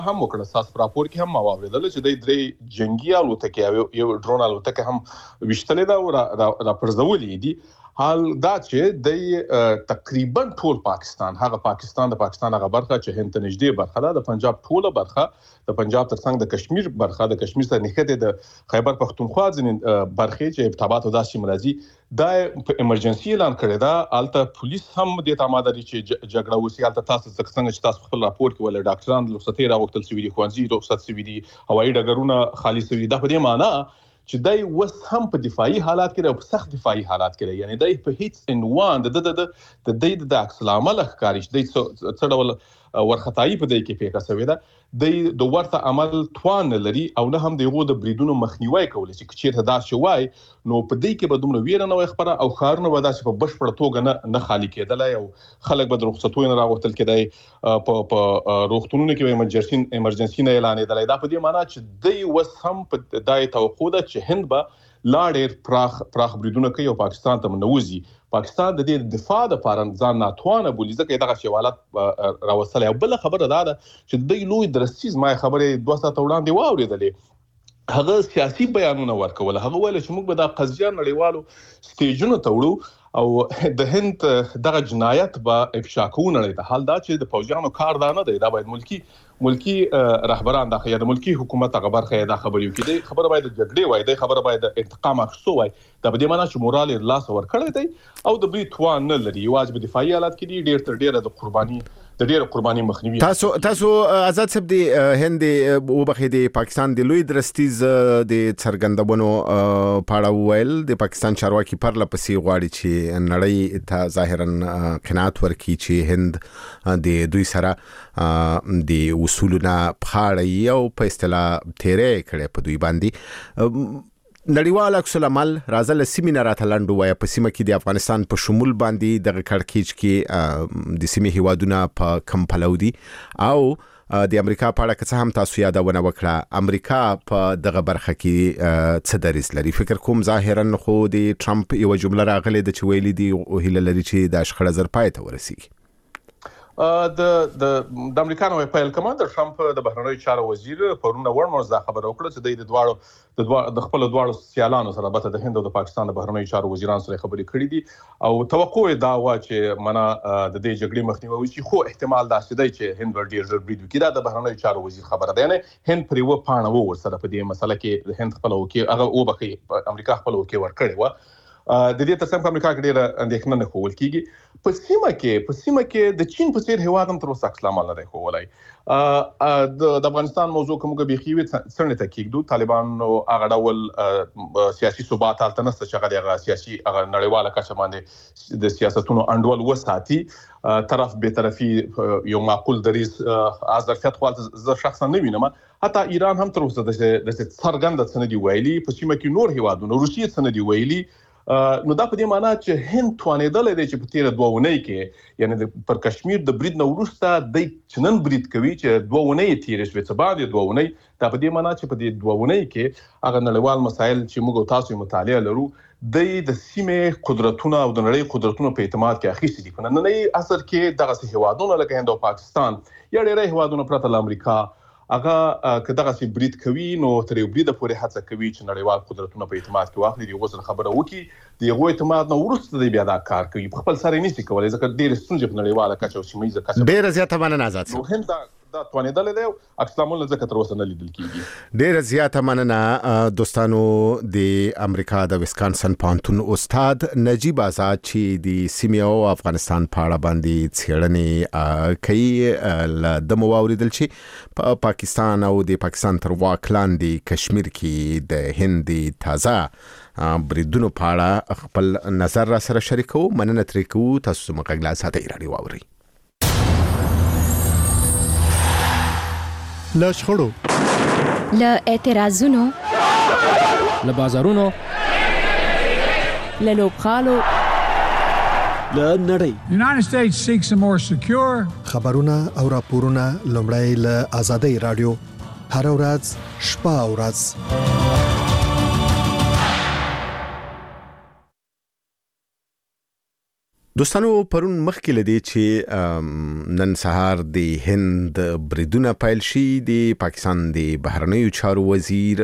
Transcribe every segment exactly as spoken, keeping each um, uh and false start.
هم وکړه ساس راپور کې هم ما واوریدل چې د درې جنگي الوتکې یو ډرون الوتکه هم وشتلې دا را را پرځولې دي. حال دا چې د تقریبا ټول پاکستان هغه پاکستان د پاکستان هغه برخه چې هند ته نږدې برخه ده، د پنجاب ټوله برخه، د پنجاب ترڅنګ د کشمیر برخه، د کشمیر سره نښته د خیبر پختونخوا ځینې برخې چې ارتباط او داسې مرزي دا ایمرجنسي اعلان کړی دا. الته پولیس هم د تماده دي چې جګړه وسی. الته تاسو څنګه چې تاسو خپل راپور کې ول ډاکټران رخصتي راغوښتل سوي دي، خوانزي رخصت سوي دي، هوایي ډګرونه خالي سوي دي. دا په دې معنی چې دای وس هم په دفاعي حالات کې او په سخت دفاعي حالات کې، یعنی دای په هیڅ ان وان د د د د د عکس العمل ښکاری چې د څه ډول ورختایي په دې کې پیښه شوې ده. د د ورته عمل توان لري او نه هم دغه د بریدونو مخنیوي کول چې چیرته دا شوای نو په دې کې به دومره ویره نه وي خبره او خارونه به داسې په بشپړه توګه نه نه خالی کېدلای او خلک به رخصتونه راغوتل کېدای په په روغتونونو کې به ایمرجنسي ایمرجنسي نه اعلان کېدلای. دا په دې معنی چې د وس هم په دای توقع ده چې هند به لاړ پراخ پراخ بریدونه کوي او پاکستان ته منوزي. پاکستان د دې دفاع د پاره ځان ناتوانه بولی ځکه دغه شوالات راوصله. او بل خبره دا ده چې د لوی درسیز ما خبره دوه ساعت وړاندې واوریدلې، هغه سیاسي بیانونه ورکول. هغه ویل چې موږ به د قضیه نړیوالو سټیجونو ته وړو او د هند دغه جنایت به افشا کوو نړۍ ته. حال دا چې د فوجانو کار دا نه دی، دا باید ملکی ملکی رهبران د خیا د ملکی حکومت هغه برخه دا خبرې وکړي. خبره باید د جګړې وای، د خبره باید د انتقام اخیستو وای. دا به د معنی چې مورال لاس ور کړی دی او د بری توان نه لري. واجب دفاعي حالات کې دي ډیر تر ډیره د قرباني د ډیره قرباني مخنیوي. تاسو تاسو آزاد صاحب دی هند او بخې دی پاکستان دی لوی درستیز د څرګندونو پاړه ویل د پاکستان چارواکي پر لپسې غواړي چې نړۍ ته ظاهرا قناعت ورکړي چې هند د دوی سره د اصولنا پاړه یو په اصطلاح تیرې کړي په دوی باندې. نړیوال عکس العمل راځل سیمینار اتلندو وای په سیمه کې د افغانستان په شمول باندې د کړکېچ کې د سیمې هیوادونه په کمپلو دي او د امریکا په اړه څه هم تاسو یادونه وکړه. امریکا په دغه برخه کې څه دریس لري؟ فکر کوم ظاهرا خو د ټرمپ یو جمله راغله د چویلې دی او هیله لري چې د شخړه زر پای ته ورسیږي. د د د امریکانو پیل کمانډر ټرمپ د بهرنیو چارو وزیر پرونه ورموز دا خبره وکړه چې د دواړو د دواړو د خپل دواړو سیالانو سره به د هند او د پاکستان د بهرنیو چارو وزیرانو سره خبرې کړې دي او توقع دا و چې منا د دې جګړې مخنیوي وشي. خو احتمال دا شته چې هند ور ډیر ډیر برید وکړي. دا د بهرنیو چارو وزیر خبره ده، نه هند پر یو پاڼه و ورسره په دې مسله کې هند خپل وکي هغه او بخي امریکا خپل وکي ور کړی و. د دې ترڅنګ امریکا کې ډیره اندېښنه نه کول کیږي. په سیمه کې په سیمه کې د چین په څیر هیواد هم تر اوسه عکس العمل نه کولای. د افغانستان موضوع کومه به وي څنګه ته کېږي طالبان او هغه ډول سیاسي ثبات حالت نه څه هغه د سیاسي هغه نړیواله کچه باندې د سیاستونو انډول وساتي. طرف به طرفي یو معقول دریز از ظرفیت خو زه شخصا نه وینم. حتی ایران هم تر اوسه د څرګند څه دی ویلي. په سیمه کې نور هیوادونه روسیې څه دی ویلي. نو دا په دې معنی چې هند توانېدل دي چې په تیر دوه ونۍ کې یعنی د پر کشمیر د برید نو وروسته د چنن برید کوي چې دوه ونۍ تیر شوه څه باندې دوه ونۍ. دا په دې معنی چې په دې دوه ونۍ کې هغه نړیوال مسایل چې موږ تاسو مطالعه لرو د د سیمې قدرتونه او د نړۍ قدرتونه په اعتماد کې اخیستي دي. په نننۍ عصر کې دغه هیوادونه لکه هند او پاکستان یا ډېری هیوادونه پرته له امریکا هغه کداغه سی برید کوي نو تر یو برید پورې هڅه کوي چې نړیوال قدرتونه په اعتماد کې واخلي. دی غوښتل خبره وکي دی غو اعتماد نو ورسته دی بیا دا کار کوي. په خپل سره نشي کولای ځکه ډېر ستونزې په نړیواله کچه او سیمه کچه ډېر زیاته مننه آزاد. نو هم دا دا توانېدل دی عکس العمل ځکه تر اوسه نه لیدل کیږي. ډېر زیاته مننه دوستانو. د امریکا د ویسکانسن پانتون استاد نجیب آزاد چې د سیمه او افغانستان په اړه باندې څېړنې کوي د مواوریدل چې په پاکستان او د پاکستان تر واک لاندې کشمیر کې د هند تازه بریدونو په اړه خپل نظر را سره شریکو. مننه ترې کوو. تاسو موږ غلا ساتي راډیو واوري. له شخړو له اعتراضونو له بازارونو له لوبخالو له نړۍ. The United States seeks a more secure خبرونه او راپورونه لومړی له آزادۍ رادیو هر ورځ شپه او ورځ. دوستانو پرون مخکې لدی چې نن سهار د هند بریدونه پیل شي د پاکستان د بهرنیو چارو وزیر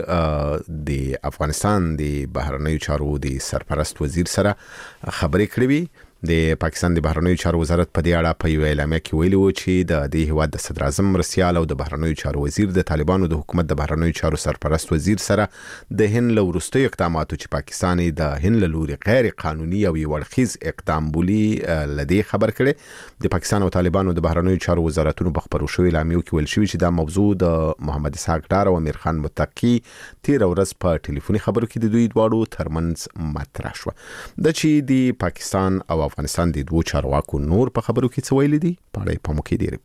د افغانستان د بهرنیو چارو د سرپرست وزیر سره خبرې کړې وي. د پاکستان د بهرنیو چارو وزارت په دې اړه په یو اعلامیه کې ویلي و چې د دې هیواد د صدر اعظم مرستیال او د بهرنیو چارو وزیر د طالبانو د حکومت د بهرنیو چارو سرپرست وزیر سره د هند له وروستیو اقداماتو چې پاکستان د هند له لوري غیر قانوني او یو اړخیز اقدام بولي لدی خبر کړي. د پاکستان او طالبانو د بهرنیو چارو وزارتونو په خبرو شوی اعلامیه کې ویل شوی چې دا موضوع د محمد اسحاق ډار او امیر خان متقی تیر ورځ په ټلیفوني خبرو کې د دوی دواړو ترمنځ مطرح شو. د چې د پاکستان او افغانستان د دوه چارواکو نور په خبرو کې څه ویلي دي په اړه په مکه دی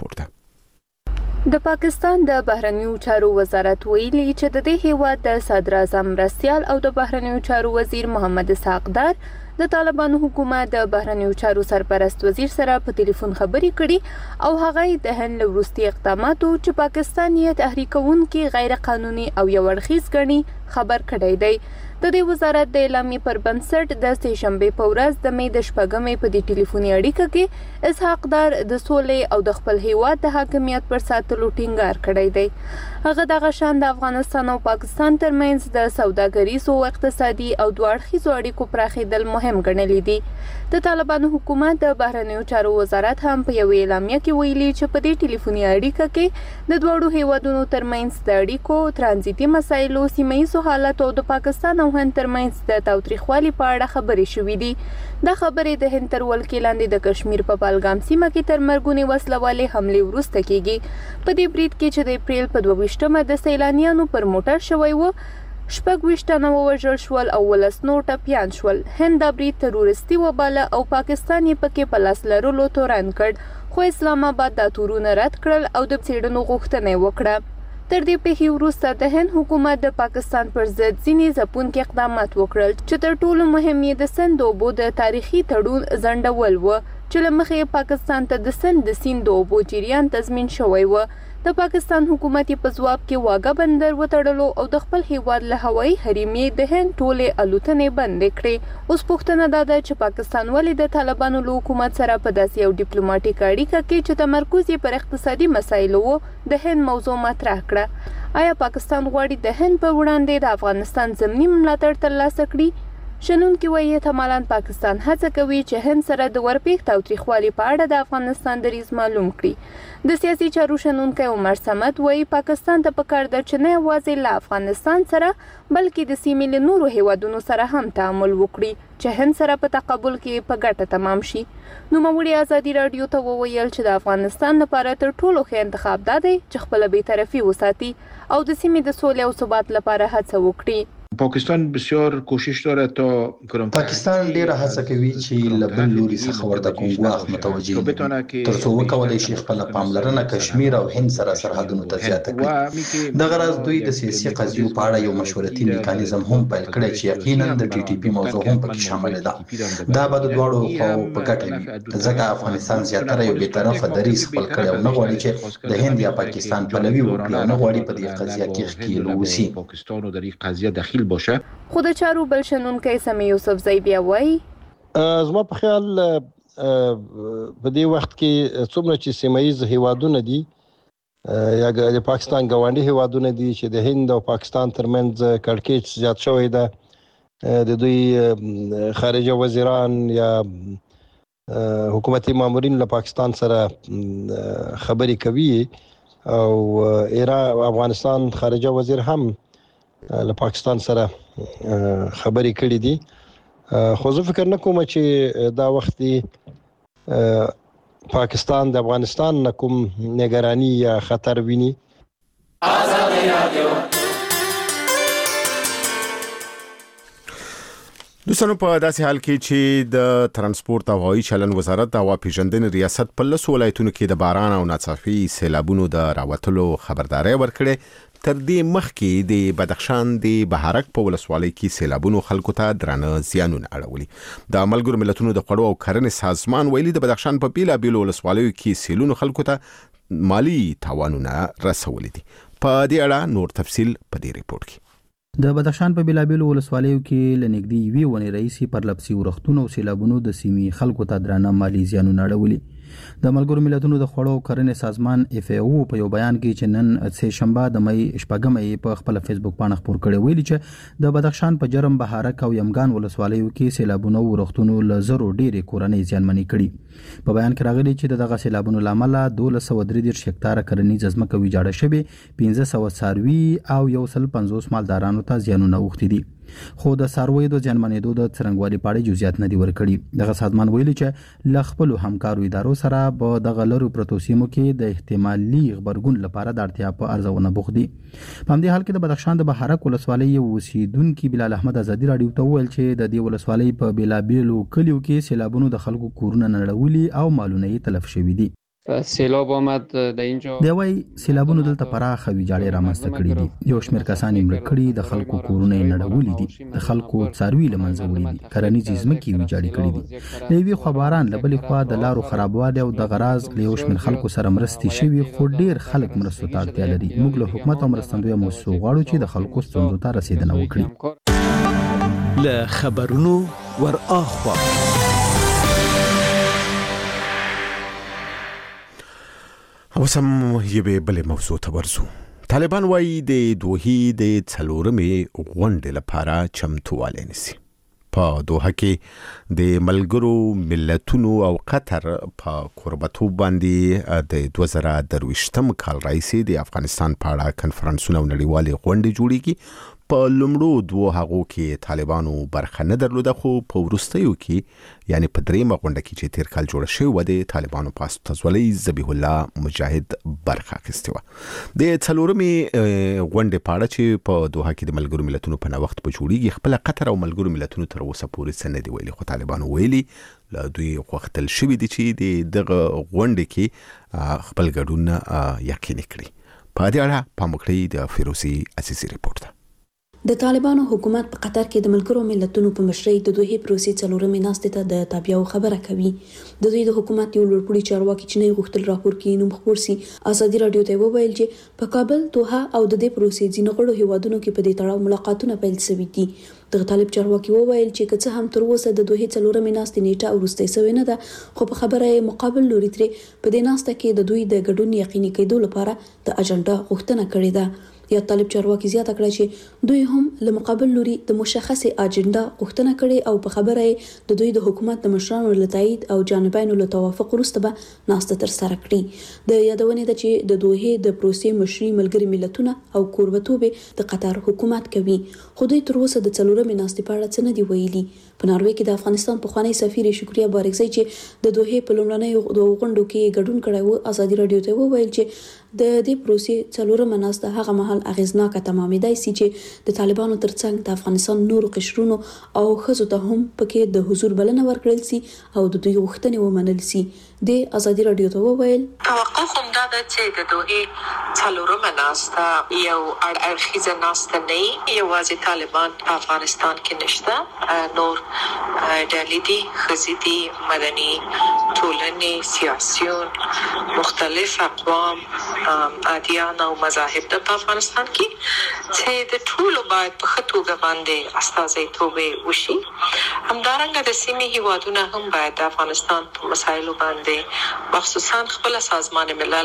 ریپورت. د پاکستان د بهرنیو چارو وزارت ویلي چې د دې هیواد د صدر اعظم مرستیال او د بهرنیو چارو وزیر محمد اسحاق ډار د طالبانو حکومت د بهرنیو چارو سرپرست وزیر سره په ټلیفون خبرې کړي او هغه د هند له وروستي اقداماتو چې پاکستان یې تحریکونکي غیر قانوني او یو اړخیز ګڼي خبر کړی دی. د دې وزارت د اعلامیې پر بنسټ د سه شنبه په ورځ د مې د شپږمې په دې ټلیفوني اړیکه کې اسحاق ډار د سولې او د خپل هیواد د حاکمیت پر ساتلو ټینګار کړی دی. هغه دغه شان د افغانستان او پاکستان ترمنځ د سوداګریز او اقتصادي او دوه اړخیزو اړیکو پراخېدل مهم ګڼلي دي. د طالبانو حکومت د بهرنیو چارو وزارت هم په یو اعلامیه کې ویلي چې په دې ټلیفوني اړیکه کې د دوړو هیوادونو ترمنځ د اړیکو ترانزیتي مسایلو سیمه‌ییزو حالت او د پاکستان او هند ترمنځ د تاوتریخوالي په اړه خبرې شوې دي. دا خبرې د هند تر ولکې لاندې د کشمیر په پهلګام سیمه کې تر مرګونې وسلوالې حملې وروسته کیږي. په دې برید کې چې د اپریل په دوه ویشتمه د سیلانیانو پر موټر شوی و شپږ ویشت تنه ووژل شول او ولس نور ټپیان شول. هند دا برید تروریستي وباله او پاکستان یې پکې په لاس لرلو تورن کړ، خو اسلام آباد دا تورونه رد کړل او د څېړنو غوښتنه یې وکړه. تر دې پیښې وروسته د هند حکومت د پاکستان پر ضد ځینې ځپونکي اقدامات وکړل چې تر ټولو مهم یې د سند اوبو د تاریخي تړون ځنډول و چې له مخې پاکستان ته د سند د سیند د اوبو جریان تضمین شوی و. د پاکستان حکومت په ځواب کې واګه بندر وتړلو او د خپل هیواد له هوایي حرمې د هند ټولې الوتنې بندې کړې. اوس پوښتنه دا ده چې پاکستان ولې د طالبانو له حکومت سره په داسې یو ډیپلوماټیک اړیکه کې چې تمرکز یې پر اقتصادي مسایلو و د هند موضوع مطرح کړه. آیا پاکستان غواړي د هند په وړاندې د افغانستان ضمني ملاتړ ترلاسه کړي؟ شنونکي وایي احتمالاً پاکستان هڅه کوي چې هند سره د ورپېښ تاوتریخوالي په اړه د افغانستان دریځ معلوم کړي. د سیاسي چارو شنونکی عمر صمد وایي پاکستان ته پکار ده چې نه یوازې له افغانستان سره بلکې د سیمې له نورو هیوادونو سره هم تعامل وکړي چې هند سره په تقابل کې په ګټه تمام شي. نوموړي ازادي راډیو ته وویل چې د افغانستان لپاره تر ټولو ښه انتخاب دا دی چې خپله بېطرفي وساتي او د سیمې د سولې او ثبات لپاره هڅه وکړي. پاکستان بسیار کوشش داره تا پاکستان ډیره هڅه کوي چې له بل لوري څخه ورته کوم ګواښ متوجي تر څو وکولای شي خپل پاملرنه کشمیر او هند سره سرحدونو ته زیاته کړي. د غرض دوی د سیاسي قضیو په اړه یو مشورتي میکانیزم هم پیل کړی چې یقینا د ټي ټي پی موضوع هم پکې شامل ده. دا به د دواړو خواو په ګټه وي ځکه افغانستان زیاتره یو بیطرفه دریځ خپل کړی او نه غواړي چې د هند یا پاکستان پلوي وکړي او نه غواړي په دې قضیه کې ښکیل ووسي. پاکستان در این قضیه دخیل باشه. خو د چارو بل شنونکی سمی یوسفزی بیا وایي زما په خیال په دې وخت کې څومره چې سیمه‌ییز هیوادونه دي یا د پاکستان ګاونډي هیوادونه دي چې د هند او پاکستان ترمنځ کړکېچ زیات شوی ده، د دوی خارجه وزیران یا حکومتي مامورین له پاکستان سره خبرې کوي او ایران افغانستان خارجه وزیر هم له پاکستان سره خبرې کړې دي. خو زه فکر نه کوم چې دا وخت دی پاکستان د افغانستان نه کوم نگرانی یا خطر ویني. ازادي رادیو دوستانو په داسې حال کې چې د ترانسپورت او هوایي چلن وزارت د هوا پیژندنې ریاست په لسو ولایتونو کې د باران او ناڅاپي سیلابونو د راوتلو خبرداري ورکړې. تر دې مخکې د بدخشان د بهارک په ولسوالۍ کې سیلابونو خلکو ته درانه زیانونه اړولي. د ملګرو ملتونو د خوړو او کرنې سازمان ویلي د بدخشان په بیلابیلو ولسوالیو کې سیلونو خلکو ته مالی تاوانونه رسولي دي. په دې اړه نور تفصیل په دې ریپورت کې. د بدخشان په بیلابیلو ولسوالیو کې لنګدي وی ونی رئیسي پر لپسي ورختونو او سیلابونو د سیمې خلکو ته درانه مالی زیانونه اړولي. د ملګرو ملتونو د خوړو کرنې سازمان اف ای او په یو بیان کې چې نن سه شنبه د مې شپږمې په خپل فیسبوک باندې خبر کړی ویلي چې د بدخشان په جرم بهارک او یمګان ولسوالیو کې سیلابونو ورختونو ل زرو ډېرې کورنۍ زیانمنې کړي. په بیان کې راغلي چې دغه سیلابونو لامل دولس سوه درې دېرش هکتاره کرنیزه ځمکه ویجاړه شوې، پنځه سوه څاروي او یو سل پنځوس مالدارانو ته زیانونه اوښتي دي. خو د څارویو د زیانمنېدو د څرنګوالي په اړه جزئیات نه دي ورکړي. دغه سازمان ویلي چې له خپلو همکارو ادارو سره په دغه لرو پرتو سیمو کې د احتمالي غبرګون لپاره د اړتیا په ارزونه بوخت دي. په همدې حال کې د بدخشان د بهارک ولسوالۍ یو اوسیدونکي بلال احمد ازادي راډیو ته وویل چې د دې ولسوالۍ په بیلابیلو کلیو کې سیلابونو د خلکو کورونه نړولي او مالونه یې تلف شوي دي. سیلاب آمد د اینجا دی وای سیلابونو دلته پراخه ویجاړې رامنځته کړي دي. یو شمېر کسان یې مړه کړي، د خلکو کورونه یې نړولي دي، د خلکو څاروي له منځه وړي دي، کرنیزې ځمکې ویجاړې کړي دي. د یوې خوا باران له بلې خوا د لارو خرابوالی او د غراز له یو شمېر خلکو سره مرستې شوي، خو ډېر خلک مرستو ته اړتیا لري. موږ له حکومت او مرستندویه مؤسسو غواړو چې د خلکو ستونزو ته رسیدنه وکړي. له خبرونو ور اخوا اوسم یوه بلې موضوع ته ورځو. طالبان وایي د دوحې د څلورمې غونډې لپاره چمتووالی نیسي. په دوحه کې د ملګرو ملتونو او قطر په کوربتوب باندې د دوه زره درویشتم کال راهیسې د افغانستان په اړه کنفرانسونه او نړیوالې غونډې جوړېږي. په لومړو دوه هغو کې طالبانو برخه نه درلوده، خو په وروستیو کې یعنی په درېیمه غونډه کې چې تیر کال جوړه شوې وه د طالبانو په استازولۍ ذبیح الله مجاهد برخه اخیستې وه. د څلورمې غونډې په اړه چې په دوحه کې د ملګرو ملتونو په نوښت په جوړېږي، خپله قطر او ملګرو ملتونو تر اوسه پورې څه نه دي ویلي، خو طالبانو ویلي له دوی غوښتل شوي دي چې د دغه غونډې کې خپل ګډون یقیني کړي. په دې اړه پام وکړئ د فیروزي عزیزي ریپورټ ته. د طالبانو حکومت په قطر کې د ملګرو ملتونو په مشرۍ د دوحې پروسې څلورمې ناستې ته د تابعیاو خبره کوي. د دوی د حکومت یو لوړپوړي چارواکي چې نه غوښتل راپور کې نوم خپور سي، ازادي راډیو ته وویل چې په کابل، دوحه او د دې پروسې ځینو غړو هیوادونو کې په دې تړاو ملاقاتونه پیل شوي دي. د طالب چارواکي وویل چې که څه هم تر اوسه د دوحې څلورمې ناستې نیټه وروستۍ شوې نه ده، خو په خبره یې مقابل لوري ترې په دې ناسته کې د دوی د ګډون یقیني کېدو لپاره د اجنډا غوښتنه کړې ده. یا طالب چارواکي زیاته کړه چې دوی هم له مقابل لوري د مشخصه اجنډا غوښتنه کړې او په خبره یې د دوی د حکومت د مشرانو له تایید او جانبینو له توافق وروسته به ناسته تر سره کړي. د یادونې ده چې د دوحې د پروسې مشري ملګري ملتونه او کوربتوب د قطر حکومت کوي، خو دوی تر اوسه د څلورمې ناستې په اړه څه نه دي ویلي. په ناروې کې د افغانستان پخوانی سفیر شکریا بارکزی چې د دوحې په لومړنیو دوه غونډو کې ګډون کړی و، ازادي راډیو ته وویل چې د دې پروسې څلورمه ناسته هغه مهال اغیزناکه تمامېدای سي چې د طالبانو ترڅنګ د افغانستان نورو قشرونو او ښځو ته هم پکې د حضور بلنه ورکړل سي او د دوی غوښتنې ومنل سي. د ازادي راډیو ته وویل توقف هم دا ده چې د دوحې څلورمه ناسته یو اړ اړخیزه ناسته نه وي. یوازې طالبان په افغانستان کې نشته، نور ډلې دي، ښځې دي، مدني ټولنې، سیاسیون، مختلف اقوام، ادیان او مذاهب د افغانستان کې چې د ټولو باید په ښه توګه باندې استازیتوب وشي. همدارنګه د سیمې هیوادونه هم باید د افغانستان په مسایلو باندې مخصوصا خپل سازمان ملل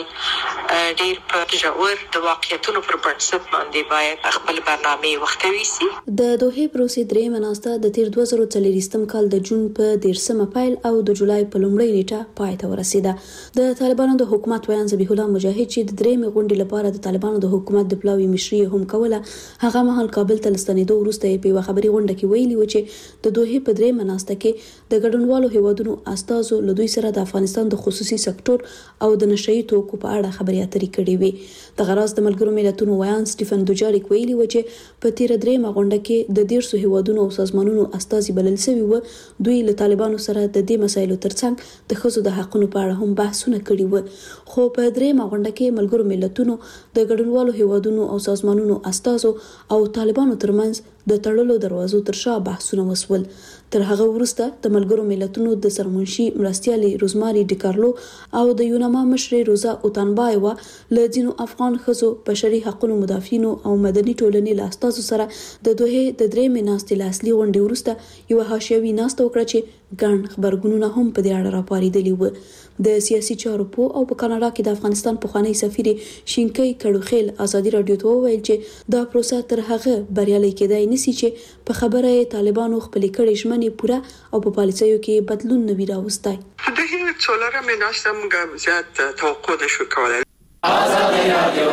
ډیر په ژور د واقعیتونو پر بنسټ باندې باید خپل برنامه وختوي سي. د دوحې پروسې درېمه ناسته د تیر دوه زره څلوېښتم کال د جون په دیرشمه پیل او د جولای په لومړۍ نیټه پای ته ورسېده. د طالبانو د حکومت ویان ذبیح الله مجاهد چې د درېمې غونډې لپاره د طالبانو د حکومت د پلاوي مشري هم کوله، هغه مهال کابل ته لستنېدو وروسته په یوه خبري غونډه کې ویلي و چې د دوحې په درېمه ناسته کې د ګډونوالو هیوادونو استازو له دوی سره د افغانستان د خصوصي سکتور او د نشئی توکو په اړه خبرې اترې کړې وې. د غراز د ملګرو ملتونو ویان سټیفن دوجاریک ویلي و چې په تیر درېمه غونډه کې د دیرشو هیوادونو او سازمانونو استازي بلل شوي و. دوی له طالبانو سره د دې مسایلو ترڅنګ د د ښځو د حقونو په اړه هم بحثونه کړي و. خو په درېیمه غونډه کې ملګرو ملتونو د ګډونوالو هیوادونو او سازمانونو استازو او طالبانو ترمنځ د تړلو دروازو تر شا بحثونه وسول. تر هغه وروسته د ملګرو ملتونو د سرمنشي مرستیالې روزماري ډیکارلو او د یوناما مشرې روزا اوتانبایوا له ځینو افغان ښځو بشري حقوقو مدافعینو او مدني ټولنې له استازو سره د دوحې د درېیمې ناستې له اصلي غونډې وروسته یوه حاشیوي ناسته وکړه چې ګڼ خبرګونونه هم په دې اړه راپارېدلي و. د سیاسي چارو په او په کاناډا کې د افغانستان پخوانی سفیر شینکۍ کړوخیل ازادي رادیو ته وویل چې دا پروسه تر هغه بریالۍ کېدای نشي چې په خبره طالبانو خپل کړي ژمنې پوره او په پالیسیو کې بدلون نه وي راوستای. د هغې څلورمې ناسته موږ زیات توقع نشو کولی. ازادي رادیو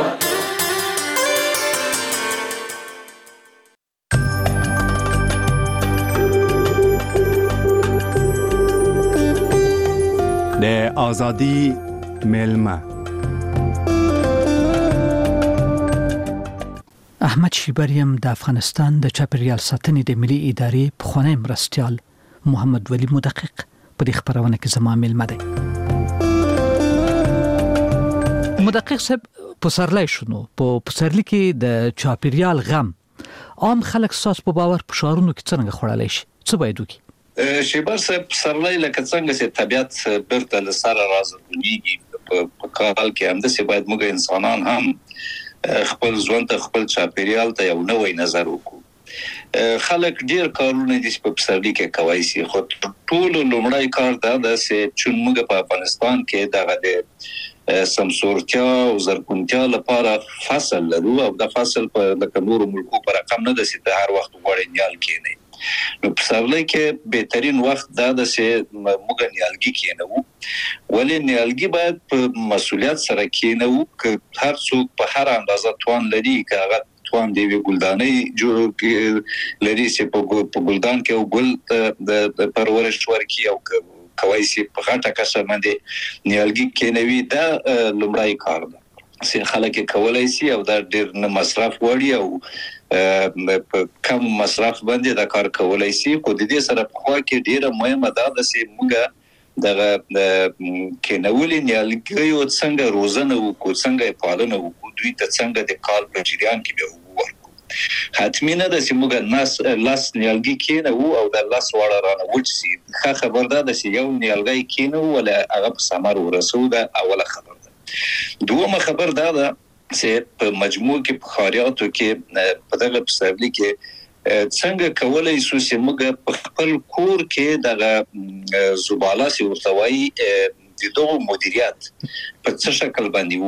د ازادي ملما. احمد شیبریم د افغانستان د چاپیریال ساتنې د ملي ادارې پخوانی مرستیال محمد ولی مدقق په دې خبرونه کې زما ملما دی. مدقق صاحب پسرلی شنو په پسرلی کې د چاپیریال غم عام خلک ساس په باور په شعارونو کې څنګه خړلای شي؟ څه باید وکړي؟ شیبر صاحب پسرلی لکه څنګه چې طبيعت برته له سره راځي په کال کې هم د سی باید موږ انسانان هم خپل ژوند ته خپل چاپیریال ته یو نوې نظر وکړو. خلک ډیر کارونه دي په پسرلی کې کوي سي خو ټول لومړی کار دا ده چې موږ په افغانستان کې دغه د سمسورتیا او زرغونتیا لپاره فصل لرو او د فصل په د نورو ملکو پر رقم نه ده چې هر وخت وړي نیال کېنه. نو پسرلی کې بهترین وخت دا ده چې موږ نیالګي کېنو، ولې نیالګي باید په مسؤلیت سره کېنو چې هر څوک په هر اندازه توان لري چې هغه توان دی وی ګلدانې جوړ لري چې په ګلدان کې او ګل د پرورش ورکي او کوي چې په غټه کسه باندې نیالګي کېنوي. دا لومړی کار ده چې خلک کولای شي او دا ډیر نه مصرف وړي او په کم مصرف باندې دا کار کولای شي. خو د دې سره په خوا کې ډیره مهمه ده چې موږ دغه کېنولې نیالګیو څنګه روزنه وکړو، څنګه پالنه وکړو، دوی ته څنګه د کال په جریان کې به ورکړو. حتمی نه ده چې موږ ناس لاس نیالګي کېنو او د لاس وړه رانه وچ شي. ښه خبر ده چې یو نیالګی کېنو ولا هغه په ثمر ورسو ده اوله خبر ده. دومره خبر ده ده چې په مجموع کې په خاریاتو کې په دغه پسرلی کې څنګه کولای شو چې موږ په خپل کور کې دغه زباله سی ورتوي د دوه مدیریت په څه شکل باندې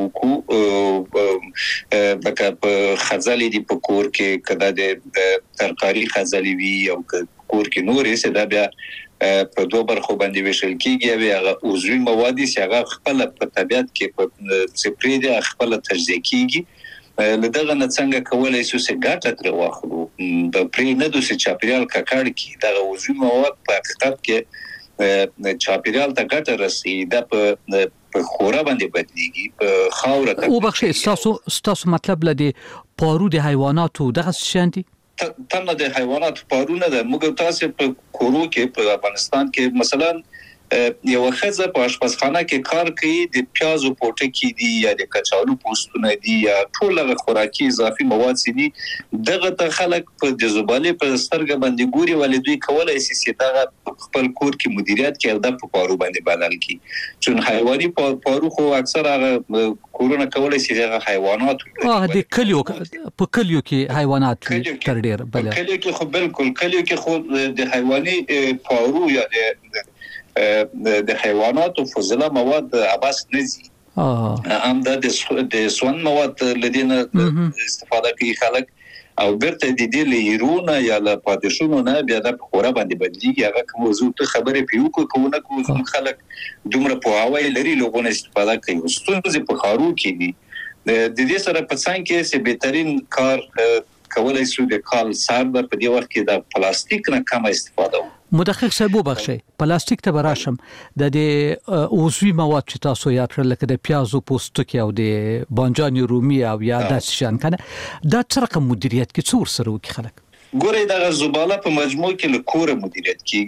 وکړو. لکه په خزالي دی په کور کې کدا د ترکاری خزالي وی او کور کې نورې څه دا بیا په دوه برخو باندې ویشل کیږي او هغه عضوي مواد چې هغه خپل په طبيعت کې په سپری دي خپل تجزیه کیږي. لدغه نه څنګه کولای شو چې ګټه تر واخلو د پرې نه دوی چاپیریال ککړ کی دغه عضوي مواد په حقیقت کې چاپیریال ته ګټه رسي دا په خورا باندې بدليږي په خاور ته. او بخښه تاسو تاسو مطلب لدی پارو د حیواناتو دغه شاندي تنه د حیوانات پارونه د موږ تاسو په کورو کې په افغانستان کې مثلا یو خزه په آشپزخانه کې کار کوي د پیازو پوټکی دي یا د کچالو پوستونه دي یا ټول هغه خوراکي اضافي مواد دي دغه ته خلک په د زباله په سترګه باندې ګوري ولې دوی کولای شي چې دغه خپل کور کې مدیریت کوي د پارو باندې بدل کی چون حیواني پارو خو اکثر هغه کورونه کولای شي د حیوانات اه د کلیو په کلیو کې حیوانات تر ډیر بل کلیو کې خو بالکل کلیو کې خو د حیواني پارو یا د د حیوانات او فضله مواد عباس نزي اه هم د د سون مواد لدينا استفاده کوي خلک او برته د دې لیرونه یا له پاتشونو نه بیا د خورا باندې بدلیږي هغه کوم موضوع ته خبره پیو کوونه کوم خلک دومره په هواي لري لوګونه استفاده کوي ستونزې په خارو کې دي د دې سره په څنګه کې چې بهترین کار کولای شو د کال سر په دې وخت کې د پلاستیک نه کم استفاده وکړو. مدقق صاحب بخښي پلاستیک ته براشم د دې عضوي مواد چې تاسو یاد کړل لکه د پیازو پوستکی او د بانجان رومي او یا د شان کنه دا څه رقم مدیریت کې څور سره وکي خلک ګورې د زباله په مجموع کې له کوره مدیریت کیږي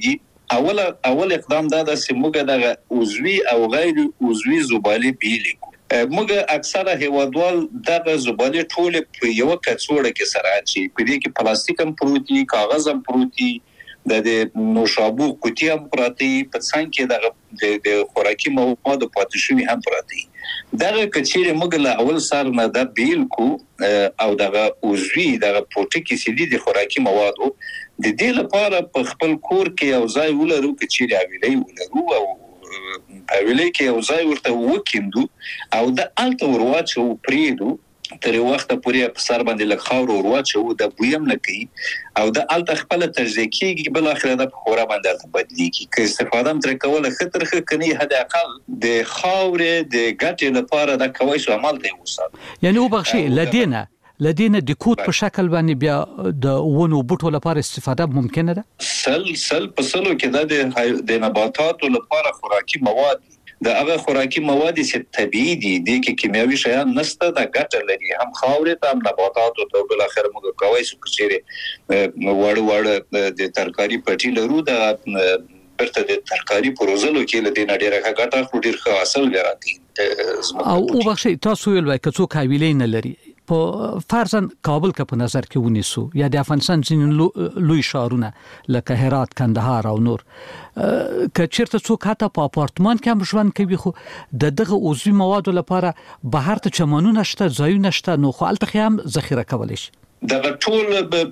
اول اول اقدام دا د سیموګه د عضوي او غیر عضوي زباله بیلیکو موږ اکثره هیوادوال دغه زباله ټول په یو کڅوړه کې سره اچي په دې کې پلاستیک هم پروتي کاغذ هم پروتي د نوشابو قوتي هم پراتی په څنګه کې د خوراکي موادو پاتې شوی هم پراتی دغه کچېره موږ له اول سره نه د بیل کو او دغه عضوي دغه پروتي کې سړي د خوراکي موادو د دې لپاره په خپل کور کې او ځای ولرو کچېره ویلې ولرو او اویلې کې او ځای ورته وکیندو او د الته ورواچو پریدو تر وخت پورې په سر باندې لږ خاور ورواچو د بویم نه کوي او د الته خپل تجزیه کیږي بل اخر د خورا باندې بدلیږي که استفاده تر کوله خطر خکني هدا اقل د خاور د ګټې لپاره د کوي سو عمل دی وسات یعنی وبخشي لدينا لدينا د کوټ په شکل باندې بیا د ونو بوټو لپاره استفاده ممکنه ده سل سل په سلو کې د د نباتاتو لپاره خوراکي مواد د هغه خوراکي مواد چې طبيعي دي د کې کیمیاوي شیان نشته د ګټه لري هم خاورې ته هم نباتاتو ته بل اخر موږ کوي چې کچېره وړ وړ د ترکاری پټي لرو د برته د ترکاری پروزلو کې لدې نډیره ګټه خو ډیر ښه حاصل لري او وبخشي تاسو ویل وای کڅو کاویلې نه لري په فرضاً کابل کا په نظر کې ونیسو یا د افغانستان ځینې لوی ښارونه لکه هرات کندهار او نور که چیرته څوک حتی په اپارتمان کې هم ژوند کوي خو د دغه عضوي موادو لپاره بهر ته چمنونه شته ځایونه شته نو خو الته هم ذخیره کولی شي دغه ټول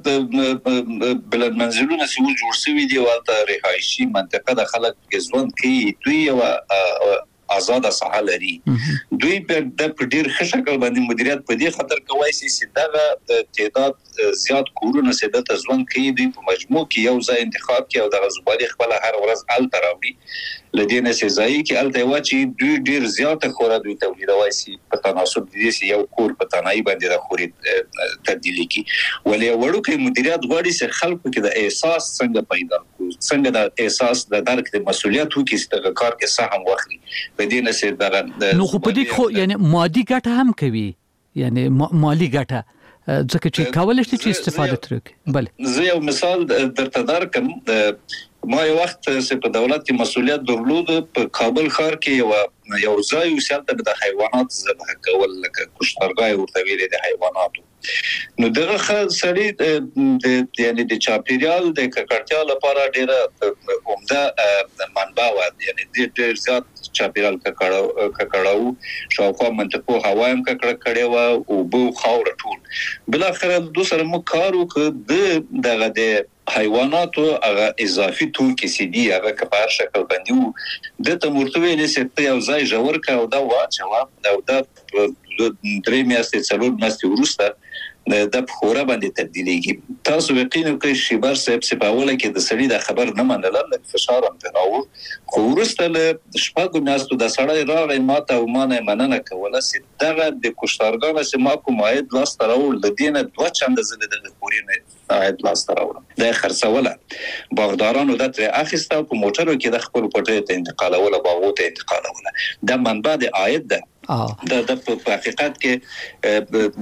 بلد منزلونه چې جوړ شوي دي والته رهایشي منطقه د خلک ژوند کوي دوی او آزاد ساحه لري دوی په د ډیر ښه شکل باندې مدیریت په دې خاطر کوي چې دغه تعداد زیات کورونه سده ځوان کوي دوی په مجموع کې یو ځای انتخاب کوي او دغه زبالي خپل هر ورځ ال تراوړي لدينا سزای کې ال ته واچي دوی ډیر زیات خورا دوی تولیدوي سي په تناسب دي چې یو کور په تنای باندې د خوري تبدیلی کی ولې وړو کې مدیریت غواړي چې خلکو کې د احساس څنګه پیدا کو څنګه د احساس د درک د مسولیت وکړي چې د کار کې سهم واخلي بدینه سي دغه نو خو په دې خو یعنی مادي ګټه هم کوي یعنی مالی ګټه ځکه چې کولای شي چې استفاده ترې بله زه یو مثال درته درکم ما یو وخت چې په دولت کې مسولیت درلود په کابل ښار کې یو یو ځای وسالته د حیوانات ذبح کول لکه کشتارګای ورته ویل د حیواناتو نو دغه سړی د یعنی د چاپیریال د ککړتیا لپاره ډیره عمده منبع و یعنی ډیر زیات چاپیریال ککړاو ککړاو شاوخوا منطقو هوا هم ککړه کړي و او بو خاور ټول بل اخر د سره مو کارو ک د دغه د حیواناتو هغه اضافي توکي سي دي هغه کبار شکل باندې د تمرتوي نسبت یو ځای جوړ کا او دا واچوا او دا درې میاشتې څلور میاشتې وروسته د خورا باندې تبدیلیږي تاسو یقینا کوي شي بار صاحب سپاوله کې د سړي د خبر نه منل د فشار هم تراو خو ورسته له شپږو میاشتو د سړی راغی ماته او مانه مننه کوله چې دغه د کوشتارګانو چې ما کوم عاید لاس تراو لدینه دوه چند زله د خورینه عاید لاس تراو د خرڅوله باغدارانو د تر اخیسته په موټرو کې د خپل پټه ته انتقالوله باغو ته انتقالوله د منبع د عاید ده دا د په حقیقت کې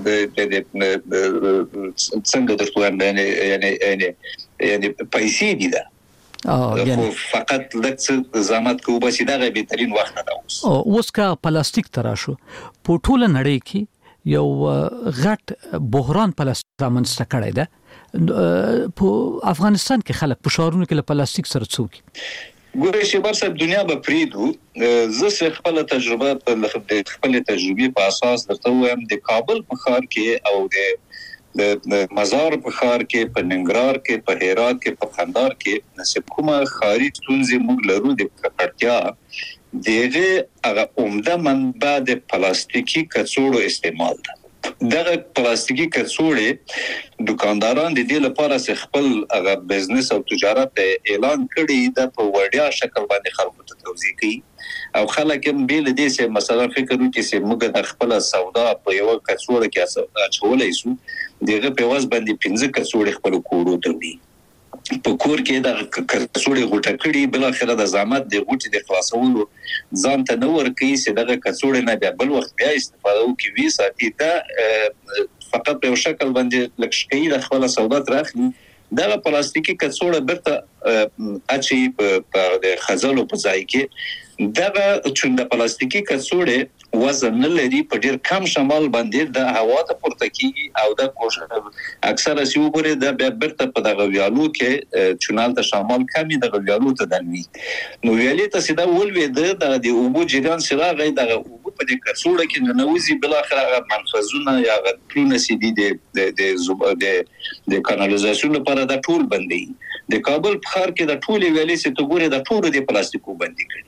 څنګه درته وایم یعنی یعنی یعنی پیسې دي دا او فقط لکه زحمت کو بس دا بهترین وخت ده اوس کا پلاستیک تراشو په ټوله نړۍ کې یو غټ بحران پلاستیک رامنځته کړی ده په افغانستان کې خلک په شهرونو کې له پلاستیک سره څوک ګورې شي بر صاحب دنیا به پریدو زه خپل تجربه په خپل تجربه په اساس درته وایم د کابل په ښار کې او د د مزار په ښار کې په ننګرهار کې په هرات کې په قندهار کې نسب کومه ښاري ستونزې موږ لرو د ککړتیا دغه هغه عمده منبع د پلاستیکي کڅوړو استعمال ده دغه پلاستیکي کڅوړې دکانداران د دې لپاره چې خپل هغه بزنس او تجارت اعلان کړي د په وړیا شکل باندې خلکو ته توضیح کوي او خلک هم بیل دې چې مثلا فکر وکړي چې موږ د خپل سودا په یو کڅوړه کې اچولای شو دغه په واس باندې پنځه کڅوړې خپل کورو ته وړي په کور کې د کڅوړې غوټه کړي بل اخره د زحمت د غوټې د خلاصولو ځان ته نور کوي چې دغه کڅوړې نه بیا بل وخت بیا استفاده وکړي وی ساتي دا فقط په شکل باندې لکشکې د خپل سودا ترخلي دا پلاستیکي کڅوړه برته اچي په خزلو په ځای کې دا چې د پلاستیکي کڅوړه وزن نه لري په ډیر کم شمال باندې د هوا ته پورته کیږي او د کوښښ اکثره سی وګوره د برته په دغه ویالو کې چونال ته شمال کمی دغه ویالو ته دني نو ویالې ته سیده ولوي د د اوبو جریان سره غي دغه اوبو په دې کڅوړه کې ننوزي بل اخر هغه منفذونه یا غټونه سي دي د د د کانالیزاسیون لپاره د ټول بندي د کابل په ښار کې د ټول ویالې سي ته ګوره د ټول د پلاستیکو بندي کړي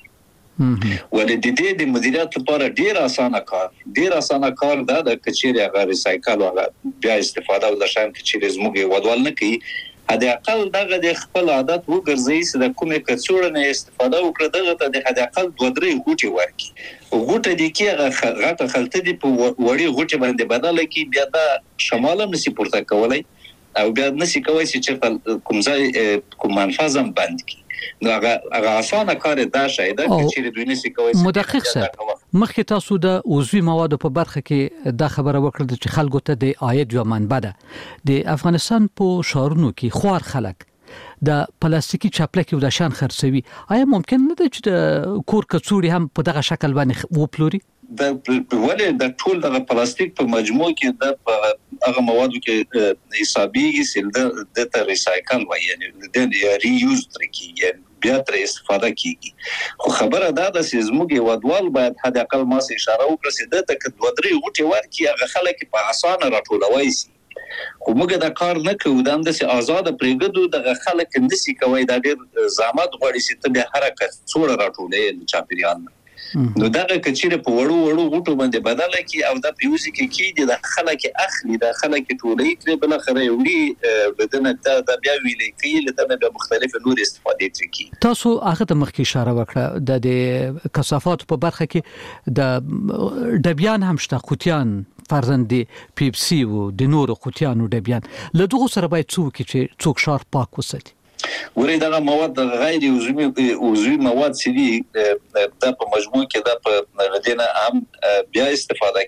ولې د دې د مدیریت لپاره ډیر اسانه کار ډیر اسانه کار دا د کچېری هغه ریسایکل او بیا استفاده او د شان کچېری زموږ ودوال نه کوي هدا اقل دغه د خپل عادت وګرځي چې د کومه کڅوړه نه استفاده وکړه دغه ته د هدا اقل دوه درې غوټي ورکي غوټه دي کې غټه خلته دي په وړي غوټي باندې بدله کی بیا دا شماله نسی پورته کولای او بیا نسی کوي چې کوم ځای کوم منفذم بند کی نو هغه اسانه کار دا شاید چې دوی نسی کوي مدقق سره مخکې تاسو د عضوي موادو په برخه کې دا خبره وکړه چې خلکو ته د عاید یو منبع ده د افغانستان په شهرونو کې خوار خلک د پلاستیکي چاپلکي او د شان خرڅوي آیا ممکن نه ده چې د کور کڅوړي هم په دغه شکل باندې وپلوري د ولې د ټول د پلاستیک په مجموع کې د هغه موادو کې حسابيږي چې د د ریسایکل وایي یعنی د ری یوز ترکیږي بیا تر استفاده کیږي خو خبره دا ده چې زموږ ودوال باید حد اقل ما سه اشاره وکړي چې د تک دوه درې غوټي ورکي هغه خلک په اسانه راټولوي سي خو موږ دا کار نه کوو دا د آزاد پرېګدو د خلک نسی کوي دا ډېر زحمت غواړي چې ته به حرکت څوړه راټولې د چاپیریال نو دا کچېره په وړو وړو غوټو باندې بدله کی او دا پیوزي کې کې د خلک اخلي د خلک ټولې کړي بل خره وړي بدنه دا بیا ویلې کې لته به مختلف نور استفادې ترکی تاسو هغه ته مخکې اشاره وکړه د کثافات په برخه کې د ډبیان هم شته قوتیان فرزند پیپسی او د نور قوتیانو ډبیان له دغه سره باید څوک چې څوک شار پاک وساتي ورې دغه مواد غیر عضوي عضوي مواد سي دي د په مجموع کې د په ردینه هم بیا استفاده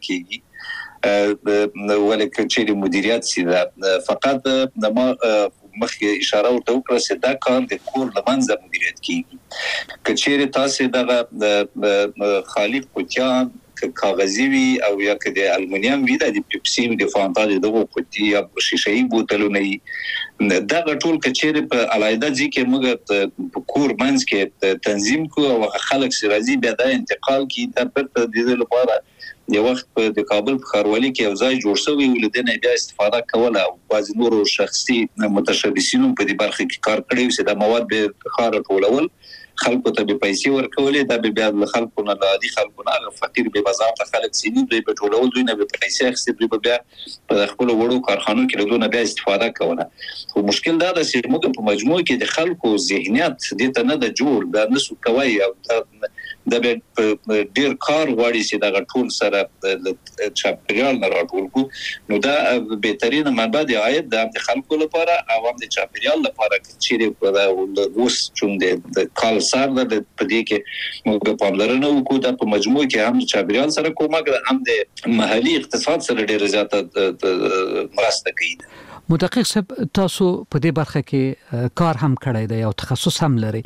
کیږي ولکه چې مدیریت سي دا فقط د ما مخکې اشاره ورته وکړه چې دا کار د کور لمنځه مدیریت کیږي کچېره تاسو دغه خالق قوتیان کاغذي وي او یا که د المونیم وي د پیپسي د فانتا دغه قوتي یا شیشه‌ای بوتلونه دا ټول کچېره په علایده ځکه موږ په کور منځ کې تنظیم کو او خلک سرازي بیا د انتقال کی د پرته د لپاره یو وخت په کابل په خاروالي کې یو ځای جوړ شوی ولدنه بیا استفاده کوله او بعض نور شخصي متشبثین په دې برخه کې کار کړی چې د مواد به خار ټولول خلکو ته به پیسې ورکولې دا به بیا د خلکو نه عادي خلکو نه فقیر به بازار ته خلک سینې دوی په ټولول دوی نه به پیسې اخستې دوی به بیا په خپل وړو کارخانو کې له دوی بیا استفاده کوله خو مشکل دا ده چې موږ په مجموع کې د خلکو ذهنیت دې ته نه د جوړ دا نسو کوي او د ډیر کار غواړي چې دا ټول سره د چاپیریال نه راټول کو نو دا بهترینه منبع دی عاید د خلکو لپاره او هم د چاپیریال لپاره چې په اوس چون د کال سره د پدې کې موږ په لرنه وکړو د په مجموع کې هم چاپیریال سره کومه هم د محلي اقتصاد سره ډیر زیاته مرسته کوي مدقق صاحب تاسو په دې برخه کې کار هم کړی دی او تخصص هم لري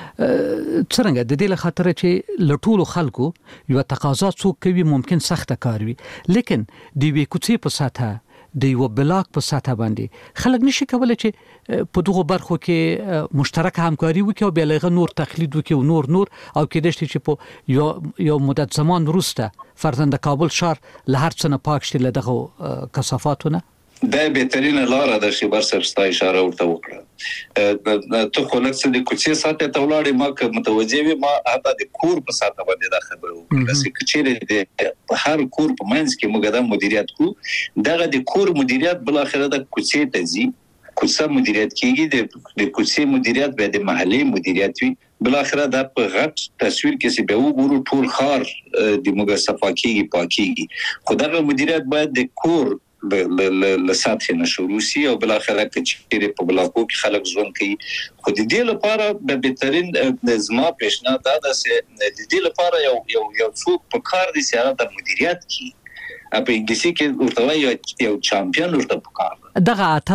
څنګه د دې له خاطر چې لټول خلکو یو تقاضا څوک کوي ممکن سخت کار وي لیکن د وی کوڅې په ساته د یو بلاک په ساته باندې خلک نشي کولای چې په دغه برخو کې مشترک همکاري وکړي او بلغه نور تقلید وکړي او نور نور او کې دشت چې په یو یو مدت زمان وروسته فرزند کابل شهر له هر څه نه پاک شي له دغه کثافاتونه دا بهترینه لار ده چې بر سرستا اشاره ورته وکړه ته خو لکه د کوڅې ساته ته ولاړې ما که متوجه وي ما حتی د کور په ساته باندې دا خبره وکړه چې چیرې د هر کور په منځ کې موږ د مدیریت کو دغه د کور مدیریت بل اخره د کوڅې ته ځي کوڅه مدیریت کیږي د کوڅې مدیریت به د محلي مدیریت وي بل اخره د په غټ تصویر کې چې به وګورو ټول خار د موږ صفاکیږي پاکیږي خو دغه مدیریت باید د کور له سطح نه شروع شي او بل اخره چې په بلاکو کې خلک ژوند کوي خو د دې لپاره به بهترین زما پیشنهاد دا ده چې د دې لپاره یو یو یو څوک په کار دي چې هغه د مدیریت کوي په انګلیسي کې ورته وایي یو چامپیون ورته په کار دغه اتل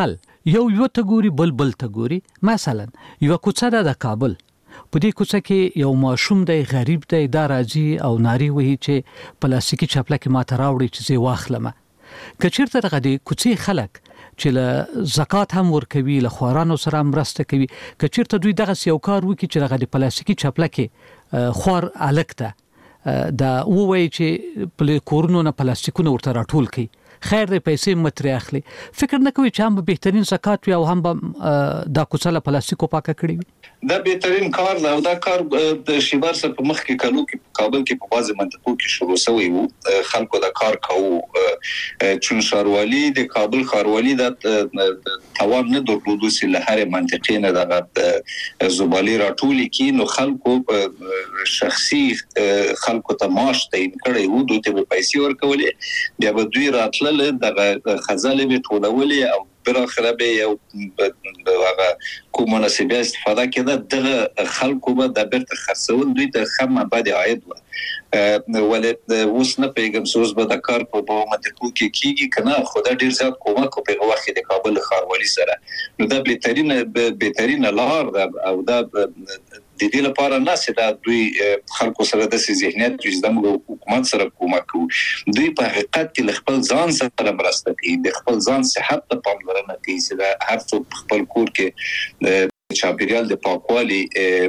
یو یو ته ګوري بل بل ته ګوري. مثلا یو کوڅه ده د کابل، په دې کوڅه کې یو ماشوم دی غریب دی دا راځي او ناری وهي چې پلاستیکي چپلکه ماته راوړي چې زه واخلم. که چیرته دغه د کوڅې خلک چې له زکات هم ورکوي له خوارانو سره مرسته کوي، که چیرته دوی دغه یو کار وکړي چې دغه د پلاستیکي چپلکه خوار الکته دا ووایي چې په کورونو نه پلاستیکونه ورته راټول کړي، خیر دې پیسې متري اخلي، فکر نه کوي چې هم به بهترین زکات وي او هم به دا کوڅه له پلاستیکو پاکه کړي وي. دا بهترین کار دی او دا کار د شیبر سره په مخ کې کلو کې په کابل کې په بازي منطقو کې شروع شوی وو. خلکو دا کار کوو چون شاروالي د کابل خاروالي د توان نه درلودو چې له هر منطقې نه د زبالي راټولي کې نو خلکو شخصي خلکو ته معاش تعیین کړي وو، دوی ته پیسې ورکولې، بیا به دوی راتلل د خزانه به ټولولې او بل اخر به یو هغه کوم مناسبه استفاده کړه دغه خلکو به د بیرته خرڅول دوی ته خمه بعد عاید و ولې اوس نه پیغام سوز به د کار په منطقو کې کیږي کنه خدای ډیر زیات کومک په وخت د کابل خاروالي سره نو دا بهترین بهترین لار او دا د دې لپاره نه چې دا دوی خلکو سره د ذهنیت چې د حکومت سره کومک کوي، دوی په حقیقت کې خپل ځان سره مرسته کوي، د خپل ځان صحت ته پاملرنه کوي چې دا هر څوک خپل کور کې چاپیریال د پاکوالي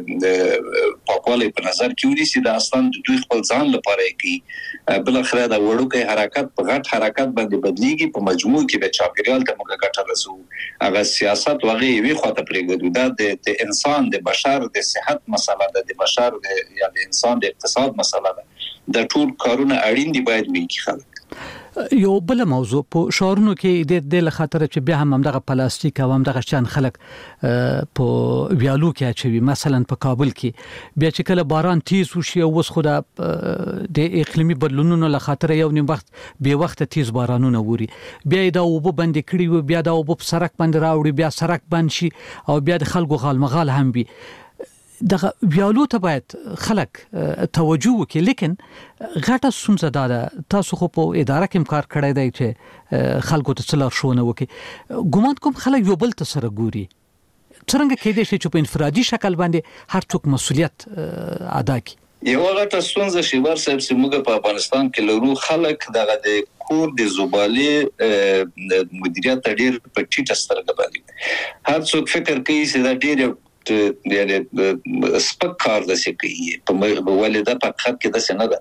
پاکوالي په نظر کې ونیسي، دا اصلا د دوی خپل ځان لپاره کوي. بل اخر دا وړوکی حرکت په غټ حرکت باندې بدلیږي، په مجموع کې د چاپیریال ته موږ ګټه رسو. هغه سیاست وغه وی خواته پرېږدو دا د انسان د بشر د صحت مسله ده، د بشر د یا د انسان د اقتصاد مسله ده. د ټول کارونه اړین دي باید وي کې خلک. یو بل موضوع په شهرونو کې د د خاطر چې بیا هم دغه پلاستیک او هم دغه شان خلک په ویالو کې اچوي. مثلا په کابل کې بیا چې کله باران تیز وشي او وس خدا د اقلیمي بدلونونو له خاطر یو نیم وخت به وخت تیز بارانونه ووري، بیا دا وبو بند کړي و بیا دا وبو په سرک باندې راوړي، بیا سرک بند شي او بیا د خلکو غالمغال هم وي. دغه ویالو ته باید خلک توجه وکړي، لیکن غټه ستونزه ده تاسو خو په اداره کې کار کړی دی چې خلکو ته څلور شونه وکړي. ګومان کوم خلک یو بل ته سره ګوري، څنګه کېدای شي چې په انفرادي شکل باندې هر څوک مسؤلیت ادا کړي؟ یو غټه ستونزه شیبر صاحب چې موږ په افغانستان کې لرو، خلک دغه د کور د زبالي مدیریت ډیر په ټیټه سترګه باندې هر څوک فکر کوي چې دا ډیر یعنی سپک کار داسې کوي، په ولې دا په حقیقت کې داسې نه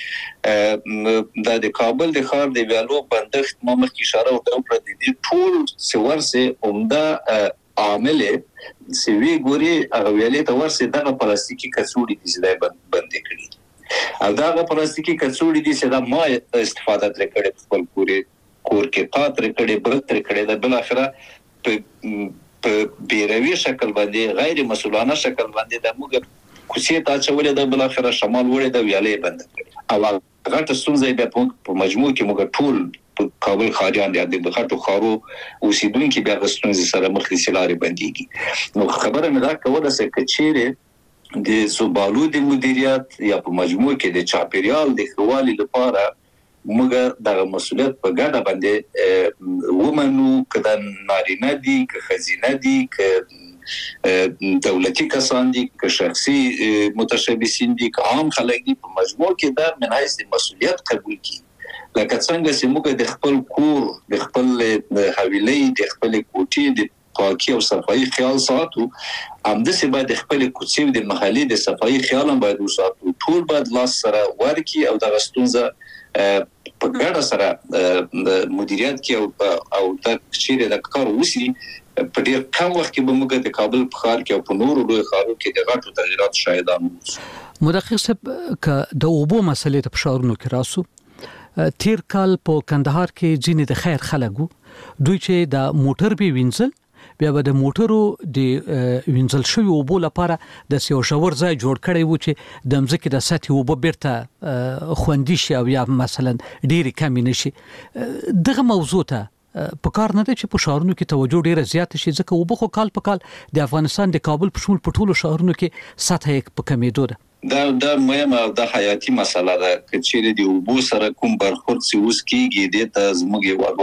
ده. دا د کابل د ښار د ویالو بندښت ما مخکې اشاره وکړه، د دې ټول سور سه عمده عامل چې وی ګوري هغه ویلې ته ورسې دغه پلاستیکي کڅوړې دي چې دا بند کړي او دغه پلاستیکي کڅوړې دي چې دا ما استفاده تر کړې خپل کوري کور کې پاتره کړي بل تر کړي دا بل اخره په په بیروي شکل باندې غیر مسؤلانه شکل باندې د موږ کوڅې ته چولې د بل اخره شمال وړي د ویالې بند کړي او غټه ستونزه به په مجموع کې موږ ټول په کابل خاریان د غټو خارو اوسیدونکو بیا غستونځ سره مخ دي سلاري باندېږي. نو خبره مې دا کوله چې کچېره د زبالو د مدیریت یا په مجموع کې د چاپیریال د خوالي لپاره موږ د مسؤلیت په ګډه باندې ومنو، کله نارینه دي که خزینه دي که دولتي کسان دي که شخصي متشبثین دي که عام خلک دي، په مجموع کې دا من حیث مسؤلیت قبول کړي. لکه څنګه چې موږ د خپل کور د خپل حویلې د خپل کوټې د پاکي او صفایي خیال ساتو، همداسې باید خپل کوڅې د محلي د صفایي خیال هم باید وساتو. ټول باید لاس سره ورکړي او دغه ستونزه په ګډه سره مدیریت کې او او د چیرې د کار وسی په ډیر کم وخت کې به موږ د کابل په ښار کې او په نورو لوی ښارونو کې د غټو تغیرات شاهدان وو. مدقق صاحب ک د اوبو مسلې ته په شهرونو کې راسو، تیر کال په کندهار کې ځینې د خیر خلکو دوی چې د موټر به وینځل بیا به د موټرو د وینځل شوی اوبو لپاره د سیو شاور ځای جوړ کړی و چې د مځکې د سطحي اوبه بیرته خوندي شي او یا مثلا ډېرې کمې نشي. دغه موضوع ته په کار نه دی چې په شهرونو کې توجه ډېره زیاته شي، ځکه اوبه خو کال په کال د افغانستان د کابل په شمول په ټولو شهرونو کې سطح یې په کمېدو ده. دا دا مهمه او د حیاتي مسله ده چې د اوبو سره کوم برخورد سی اوس کېږي د ته زموږ وړوال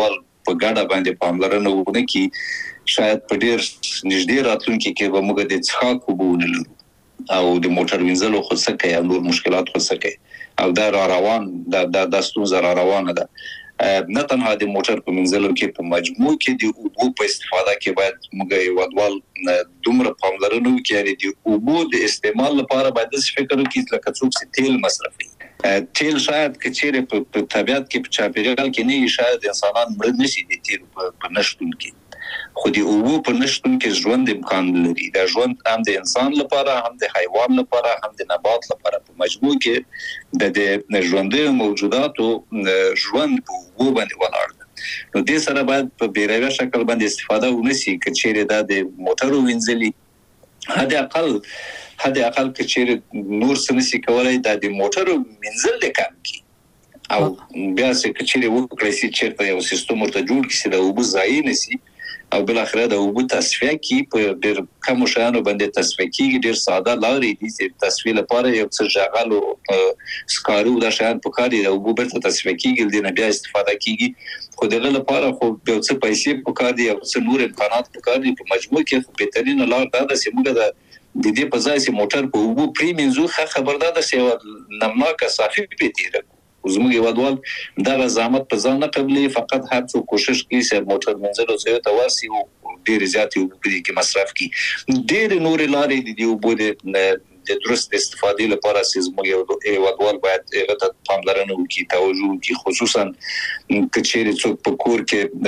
په ګډه باندې پاملرنه وکړي کی شاید په ډیر نږدې راتلونکي کې به موږ د څښاک اوبه ونلرو او د موټر وینځلو خو څه کوي او نور مشکلات خو څه کوي او دا را روان دا د ستونزه را روانه ده نه تنها د موټر په منځلو کې په مجموع کې د اوبو په استفاده کې باید موږ یو ډول دومره پاملرنه وکړو د اوبو د استعمال لپاره باید فکر وکړو لکه څوک چې تیل مصرفوي تیل شاید کچېره په طبيعت کې په چاپیریال کې نه شاید انسانان مړ نشي د تیل په نشټون کې خو د اوبو په نشټون کې ژوند امکان لري دا ژوند هم د انسان لپاره هم د حیوان لپاره هم د نبات لپاره په مجموع کې د د ژوندۍ موجوداتو ژوند په اوبو باندې ولاړ دی نو د سره باید په بیروي شکل باندې استفاده ونشي کچېره دا د موټرو وینځلي هدا اقل هدا اقل کچېره نور سنسي کولای دا د موټرو وینځل د کم کی او بیا چې کچېره وکړي چې چیرته یو سیستم ورته جوړ کړي دا اوبو ځای نشي او بل اخره د اوبو تصفیه کی په ډېر کم شانو باندې تصفیه کیږي ډېر ساده لارې دي چې تصفیه لپاره یو څه ژغالو سکارو د شان په کار دی د اوبو برته تصفیه کیږي د بیا استفاده کیږي خو دغه لپاره خو یو څه پیسې په کار دي او څه نور امکانات په کار دي په مجموع کې بهترین لار دا ده چې موږ د د دې په ځای چې موټر په اوبو پریمینځو خبردار ده چې نمناکه صافي پیتیره زموږ یوادوال دا زحمت په ځان نه قبلي فقط هر څو کوشش کوي چې موټر منځلو څخه تواسي او ډیر زیات یو په دې کې مصرف کوي ډیر نور لارې دي یو بده د درست استفادې لپاره چې زموږ یوادوال باید هغه پاملرنه وکړي توجه وکړي خصوصا کچېره څوک په کور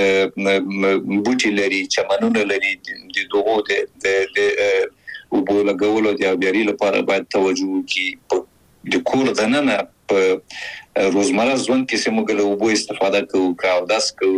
کې بوټي لري چمنونه لري د دوغو د او په لګولو د بیاري لپاره باید توجه وکړي د کور دننه په روزمره ژوند کې سمو له اوبو استفاده کوو او داس کوو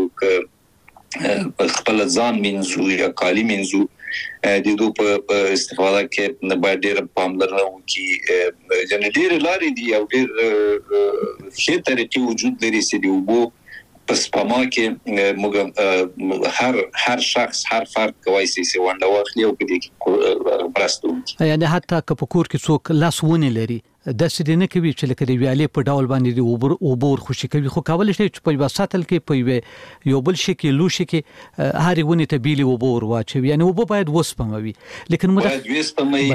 ک خپل ځان منځو یا کالی منځو د دوی په استفاده کې نه باید ډېر پاملرنه وکړي یعنی ډېر لارې دي او ډېر ښه طریقې وجود لري چې د اوبو په سپما کې موږ هر هر شخص هر فرد کوي چې ونده واخلي او په دې کې برستو یعنی حتی که په کور کې څوک لاسونه لري د سړي نه کوي چې لکه د ویالې په ډول باندې د اوبر اوبر خوشي کوي خو کول شي چې په وساتل کې په یو بل شي کې لو شي کې هاري ونی ته بیلی اوبر واچوي یعنی اوبو باید وسپموي لیکن مده باید وسپموي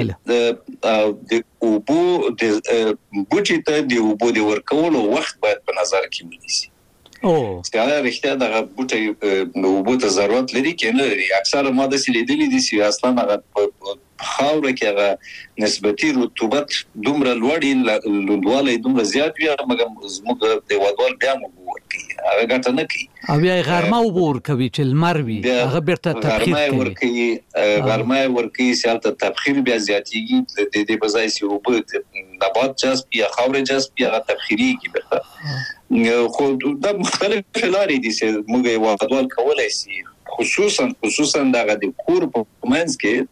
د اوبو د بوټي ته د اوبو د ورکولو وخت باید په نظر کې ونیسي او ستاره رښتیا د بوټي نو اوبو ته ضرورت لري کنه لري اکثره ماده سلیدلې دي چې اصلا هغه خاوره کې هغه نسبتي رطوبت دومره لوړی لوړوالی دومره زیات وي مګر زموږ د وادوال بیا مو ورکي هغه ګټه نه کوي او بیا غرمه وبور کوي چې المر وي هغه بیرته تبخیر کوي ورکي غرمه ورکي سالته تبخیر بیا زیاتیږي د دې په ځای چې وبو نبات جذب یا خاوره جذب یا تبخیري بیرته خو د مختلف لارې دي چې موږ وادوال کولای شي خصوصا خصوصا د کور په منځ کې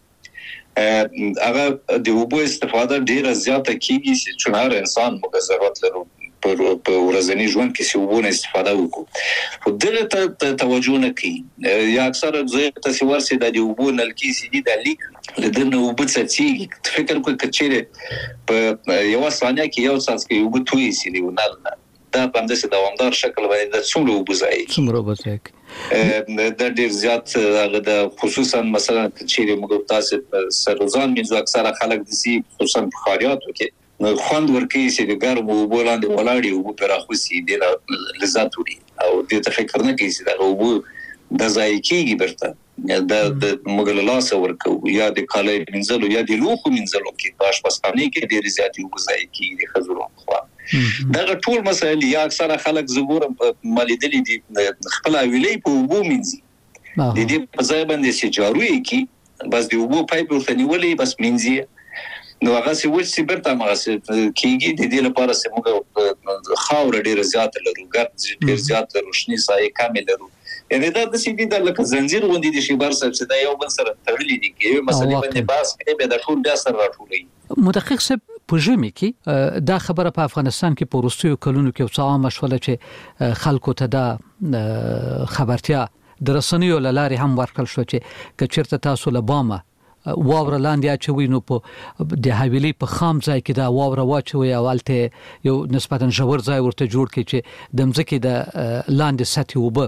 هغه د اوبو استفاده ډیره زیاته کیږي چې چونار انسان موږ ضرورت لرو په ورځنی ژوند کې چې اوبو نه استفاده وکړو خو دغه ته توجه نه کوي یا اکثره زه تاسو ورسې د اوبو نلکی سي دي د لیک لدنه اوبو څخه فکر کوي کچېره په یو ثانیه کې یو څاڅکی اوبو توي سي دی ونل دا په داسې دوامدار شکل باندې د څومره اوبو ځای څومره اوبو ځای د ډیر زیات هغه د خصوصا مثلا چې موږ تاسو سروزان منځو اکثره خلک د سي خصوصا بخاریاتو کې خوند ورکوي چې د ګرمو اوبو لاندې ولاړی اوبو پر اخوسي د لذت وړي او د تفکر نه کوي چې د اوبو د ځای کېږي برته د موږ له لاسه ورکو یا د کالي منځلو یا د لوخو منځلو کې باش پسخاني کې ډیر زیات اوبو ځای کېږي د خزرو خوا دا ټول مسایل یا اکثره خلک زګور مالیدلې دي خپل ویلې په وګو منځي د دې په ځای باندې چې جارو یې کی بس د وګو پایپ ورته نیولې بس منځي نو هغه څه وڅ برته مغه کیږي د دې لپاره چې موږ خاور ډیر زیات لرو ګرد ډیر زیات روشنی سایه کامل لرو یعنی دا د سیدی د لکه زنجیر غوندي د شیبر سره چې دا یو بل سره تړلې دي کې مسلې باندې باس کې به د ټول د سره راټولې متخصص په ژمي کې دا خبره په افغانستان کې په وروستیو کلونو کې څه عامه شوله چې خلکو ته دا خبرتیا د رسنیو لارې هم ورکړل شو چې کچرته تاسو له بامه واوره لاندې اچوي نو په د حویلي په خام ځای کې دا واوره واچوي او الته یو نسبتا ژور ځای ورته جوړ کړي چې د مځکې د لاندې سطح وب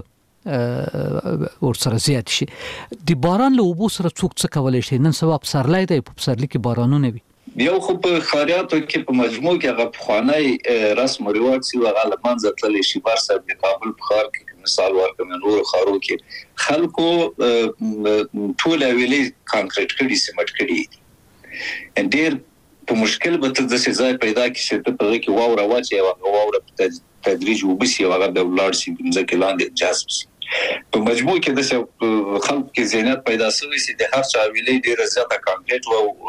ور سره زیات شي. د باران له اوبو سره څوک څه کولای شي؟ نن سبا پسرلی دی، په پسرلی کې بارانونه وي. یو خو په خاریاتو کې په مجموع کې هغه پخوانی رسم او رواج سی هغه لمنځه تللی شي. بار صاحب د کابل په ښار کې مثال ورکوم، نور ښارو کې خلکو ټول ویلي کانکریټ کړي، سیمټ کړي. ډېر په مشکل به ته د ځای پیدا کې چې ته په کې واوره واچي او هغه واوره په تدریج وبسي او هغه د ولار سي ځکه لاندې جذب سي. په مجموع کې د خلکو کې ذهنیت پیدا شوی چې د هر چا ویلي ډېر زیاته کانکریټ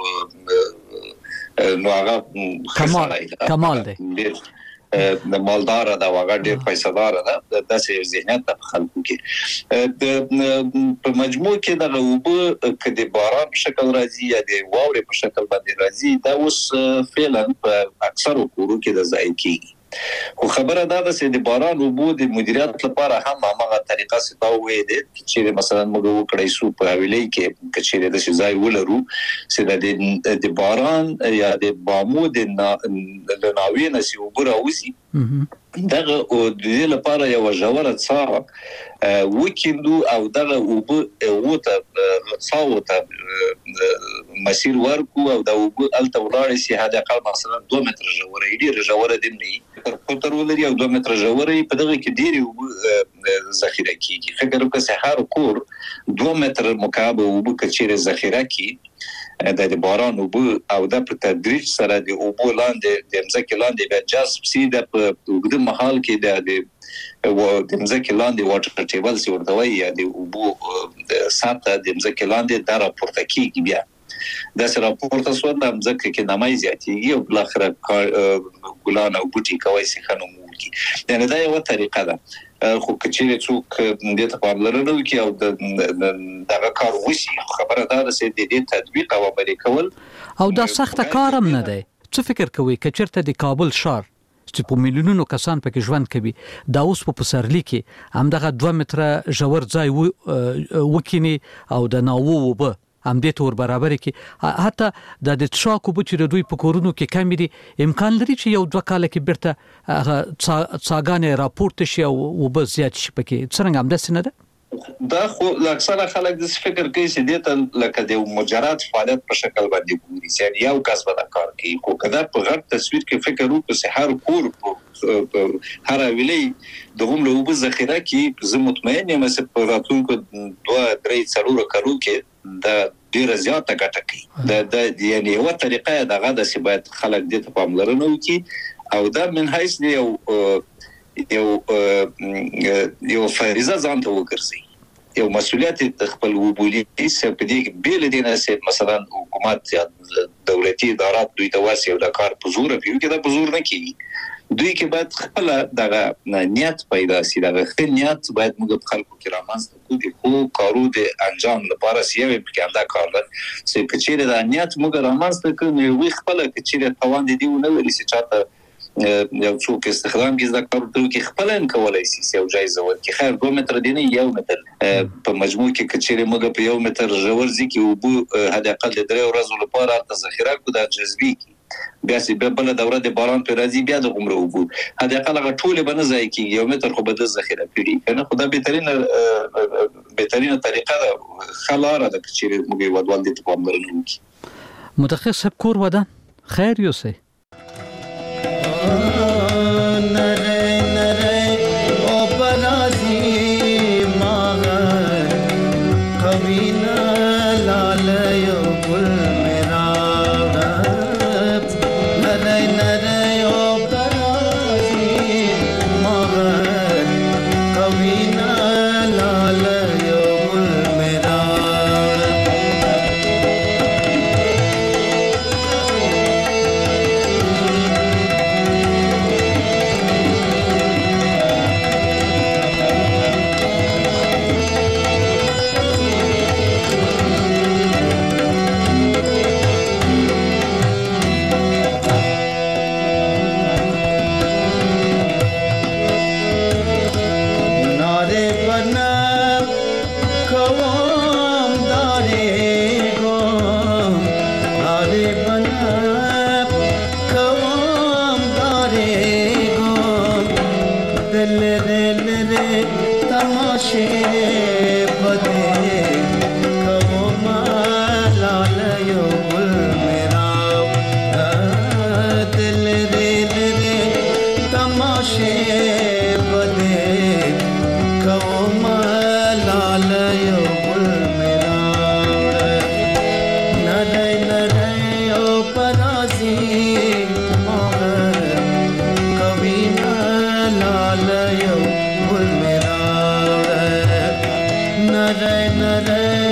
او نو هغه کمال کمال دی د مالدار دا هغه ډېر پیسې دار ده د داسې ذهنیت په خلکو کې د په مجموع کې د اوبه کدي باران په شکل راځي یا د واورې په شکل باندې راځي دا اوس فعلا په اکثر کورو کې د ځای کېږي. خو خبره دا ده چې د باران اوبو د مدیریت لپاره هم هغه طریقه ستاوي دي چې مثلا موږ وکړای شو په ویلي کې چې د ځای ولرو چې د باران یا د بامو د ناوې نسی وګرا وسی دغه او د دې لپاره یو ژوره څاه وکیندو او دغه اوبه وته څاوته مسیر ورکو او د اوبه الته ولاړ شي هدا قال مثلا دوه متر ژوره ډیره ژوره دی نه تر ولري او دوه متر ژوره په دغه کې ډیره اوبه ذخیره کیږي. فکر وکړه چې هر کور دوه متر مکعب اوبه کچېره ذخیره کی د باران اوبه او د په تدریج سره د اوبو لاندې د ځمکې لاندې به جذب سي د په محل کې د و د ځمکې لاندې واټر ټیبل سی ورته وایي یا د اوبو د ساته د ځمکې لاندې د راپورته کیږي. بیا د سره راپورته سو د ځمکې کې نمای زیاتېږي او بل اخر ګلان او بوټي کوي سي خنو مولږي. یعنی دا یو طریقه ده. خو کچېره څوک د ته پاملرنه وکي او دغه کار وشي خبره دا ده چې د دې تطبیق او عملي کول او دا سخت کار هم نه دی. څه فکر کوي کچرته د کابل شهر چې په میلیونونو کسان پکې ژوند کوي دا اوس په پسرلی کې هم دغه دوه متره ژور ځای وکینی او د ناوو وبه هم دې تور برابر کې حتی د د تشاکو بچی د دوی په کورونو کې کم دي امکان لري چې یو دوه کال کې برته هغه څاګانې راپورته شي او وبه زیات شي پکې څنګه هم داسې نه ده. دا خو اکثره خلک د فکر کوي چې دې ته لکه د مجرد فعالیت په شکل باندې ګوري چې یو کس به دا کار کوي. خو کله په غټ تصویر کې فکر وکړو چې هر کور په هر ویلي د هم له وبو ذخیره کې زه مطمئن یم چې په راتلونکو دوه درې څلور کالو کې دا ډیره زیاته ګټه کوي. د یعنی یو طریقه دغه د سی باید خلک دې ته پاملرنه وکړي او دا من حیث یو یو یو فریضه ځان ته وګرځي یو مسؤلیت خپل وبولي چې په دې بیل دي نه چې مثلا حکومت یا دولتي ادارات دوی ته واسي او د کار په زور پیو کې دا په زور نه کیږي. دوی کې باید خپل دغه نیت پیدا شي. دغه خپل نیت باید موږ په خلکو کې رامنځته کړو د خو کارو د انجام لپاره سیوي په انده کار ده چې کچېره د نیت موږ رامنځته کړو وي خپل کچېره توان دي نو وري چې چاته یو څوک استخدام کې ځکه ورته کې خپل ان کولای شي یو جایزه ورکړي. خیر دوه متر دی نه یو متر په مجموع کې کچېره موږ په یو متر ژور ځکه او بو هدا اقل د درې ورځې لپاره د ذخیره کو د جذبي بیا چې به بل دوره د باران پر راځي بیا د عمره وبو هدا اقل ټول به نه ځای کې یو متر خو به د ذخیره کړي کنه خدای بهترین بهترین طریقه ده خلاره د کچېره موږ ودوال دي په امرنه وکړي. متخصص کور ودا خیر یوسه तमाशे बदे कहो मालाल यो गुल मेरा दिल रे रे तमाशे बदे कहो मालाल यो गुल मेरा नरे नरे ओ पराजी कभी मालाल यो गुल मेरा नरे नरे